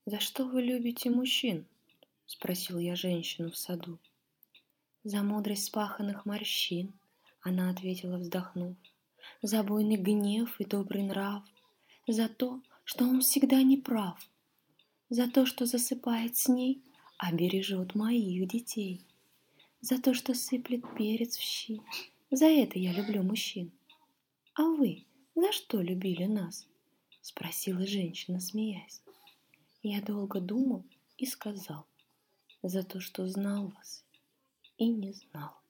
«За что вы любите мужчин?» — спросил я женщину в саду. «За мудрость спаханных морщин», — она ответила, вздохнув, «за буйный гнев и добрый нрав, за то, что он всегда не прав, за то, что засыпает с ней, а бережет моих детей, за то, что сыплет перец в щи. За это я люблю мужчин. А вы за что любили нас?» — спросила женщина, смеясь. Я долго думал и сказал: «За то, что знал вас и не знал».